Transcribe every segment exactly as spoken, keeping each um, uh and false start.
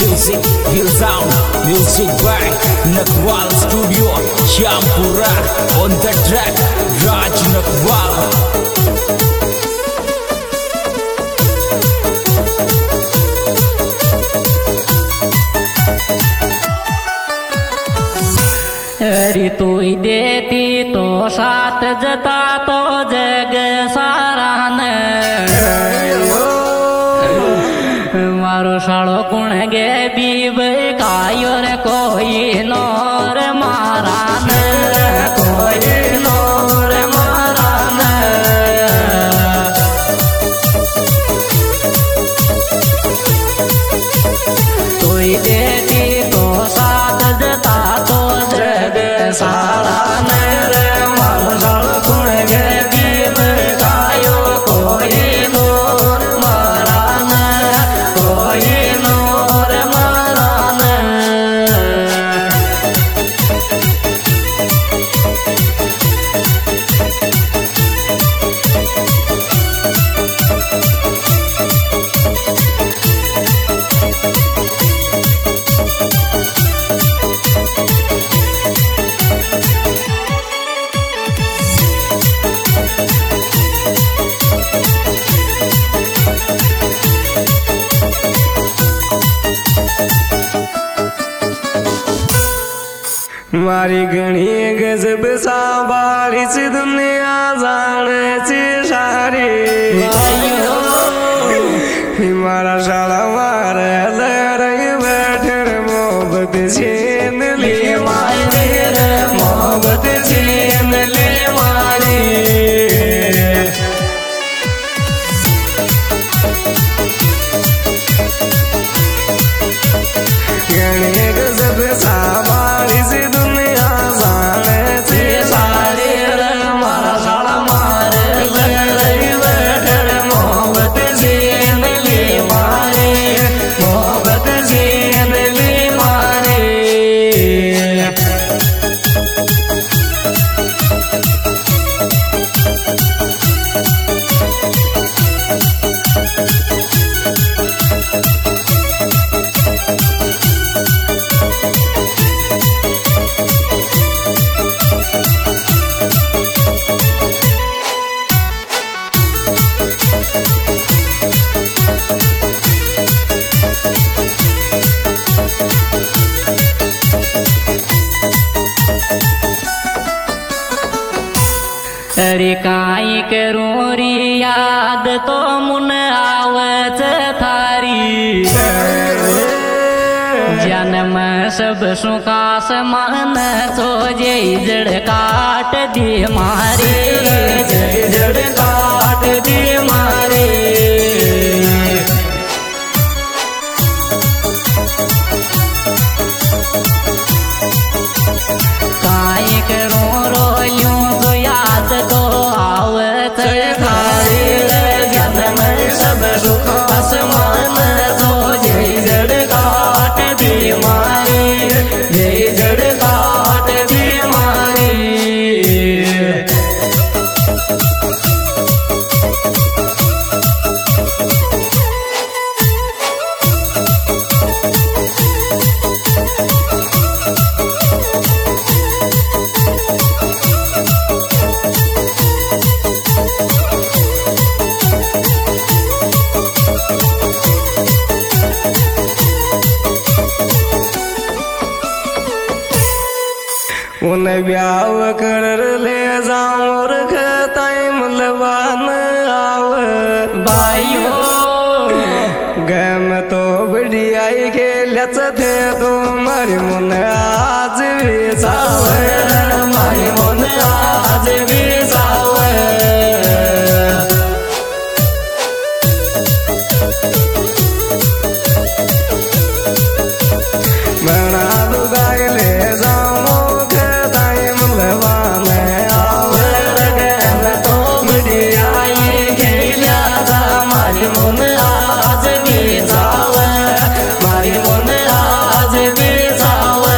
Music, Feel Sound, Music by Nakwal Studio, Syampura. On the track, Raj Nakwal. अरे तू देती तो साथ जता तो जग सारा ने मारो सालो कुण गे बीब कायो रे कोई नोर मारा ने कोई नोर मारा ने तू देती तो साथ जता तो सारा मेरे मारो सालो कुण गे बीब कायो कोई नोर मारा ने कोई नोर मारा ने मारी घणी गजब सांभाली सी दुनिया जाने सी सारी मारा साला मारे लड़ाई बैठे मोहब्बत छीन ली मारी मोहब्बत छीन ली मारी घणी गजब सांभाली सी अरे काई करूं री याद तो मुन आवत थारी जन्म सब सुखास मन तो जय जड़ काट दी मारे जय जड़ काट दी मारे काई करूं रोयूं तो याद तो आवत थारी जन्म सब सुख आसमान तो जय जड़ काट दी मारी जय जड़ काट दी मारी उन ब्याव कर ले जाऊं और खताई मुलवान आव भाइयों गम तो बढ़िया ही खेलच थे तो मारी मुन आज भी सावे मारी मुन आज भी सावे बना दुगाई ले जाऊं मुन आज भी जावे मारी मुन आज भी जावे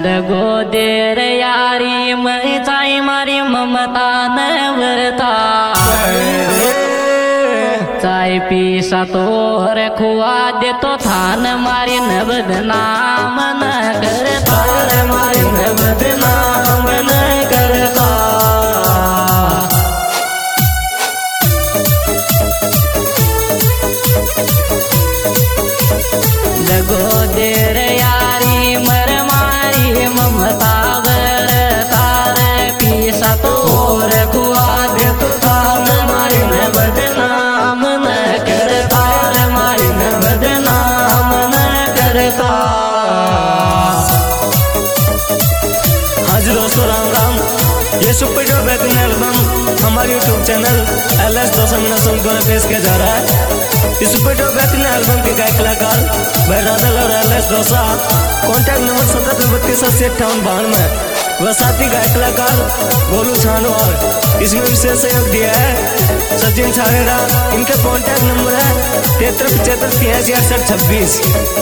लगो देर यारी मैं चाई मारी ममता न वरता चाय पीसा तोर खुआ दे तो थान मारी न बदनाम न करता मारी न बदनाम न करता लगो देर यारी मर मारी ममता बर तार पीसा तोर खुआ दे तो थान मारी न बदनाम न करता मारी न बदनाम न करता। हाँ जी दोस्तों, राम राम। ये सुपर डुपर बेहतरीन एल्बम हमारे YouTube channel L S Dosa Meena song द्वारा पेश किया जा रहा है। इस सुपर डुपर बेहतरीन एल्बम के गायक कलाकार भाई राधल और L S Dosa. Contact number सत्तर दो बत्तीस अस्सी अट्ठावन बानवे। वह साथी गायक कलाकार गोलू छानवार। इसमें विशेष सहयोग दिया है सचिन छानेरा। इनका कॉन्टैक्ट नंबर है तिहत्तर पचहत्तर तिरासी अड़सठ छब्बीस।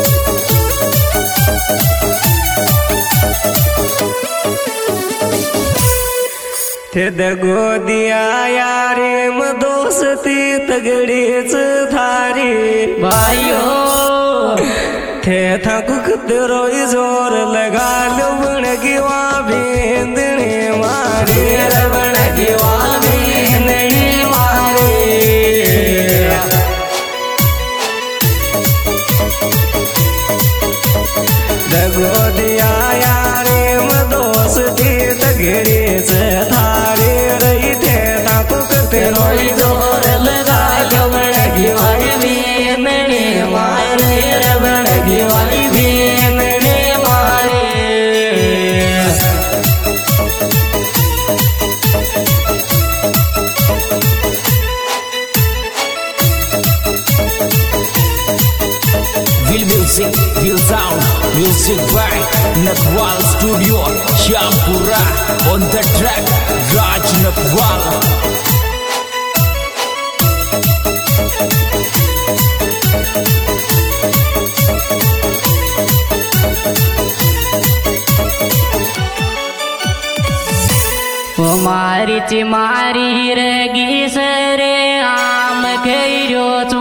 थे दगो दिया यारे म दोस्ती तगड़ीच थारी भाइयों थे था कुक तेरो जोर लगा लो बणगी वहाँ भेंदनी मारी बणगी वहाँ भेंदनी मारी दगो दिया यारे म दोस्ती तगड़ीच थारी रही थे था कुक तेरो जोर लगा लो बणगी वहाँ भेंदनी मारी बणगी वहाँ भेंदनी मारी। Will music, will sound, music by Nakwal Studio, Shampura. On the track, Raj Nakwal. ओ मारी चिमारी रगी सरे आम खेरो चू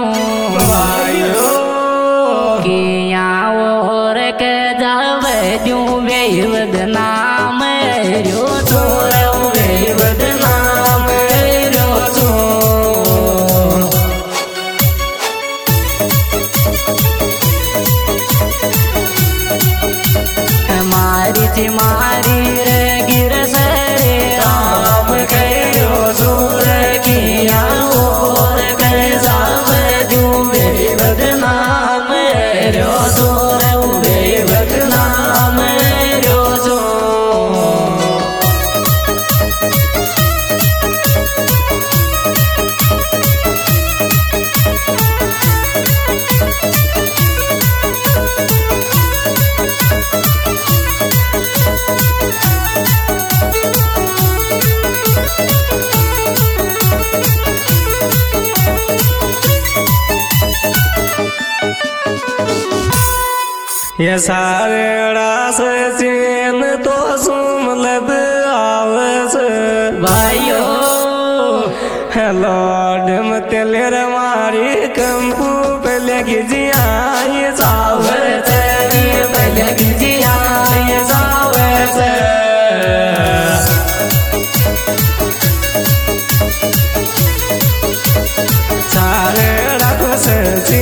किया और के जाव जू बेवद नाम रो चोर बेवद नाम रो चो मारी चिमारी रगी सरे आम खेरो चोर किया और के जाव जू बेवद नाम रो चोर बेवद नाम रो चो। ये सारे रास चैन तो सुम लब आवस भाइयों हेलो डम तेलेर मारी कंपू पे लगी जिया ये सावर तेरी पलक जिया ये सावर से सारे रास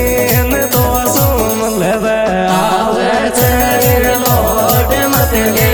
चैन तो सुम लब आवर तेरे लोट मत ले